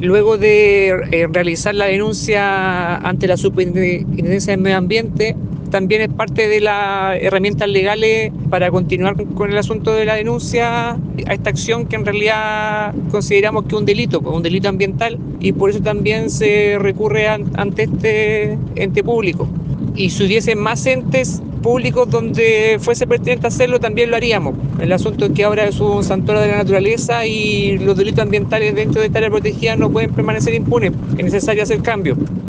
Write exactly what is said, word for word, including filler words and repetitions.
Luego de eh, realizar la denuncia ante la Superintendencia del Medio Ambiente, también es parte de las herramientas legales para continuar con el asunto de la denuncia a esta acción que en realidad consideramos que es un delito, un delito ambiental, y por eso también se recurre a, ante este ente público. Y si hubiesen más entes públicos donde fuese pertinente hacerlo, también lo haríamos. El asunto es que ahora es un santuario de la naturaleza y los delitos ambientales dentro de esta área protegida no pueden permanecer impunes. Es necesario hacer cambios.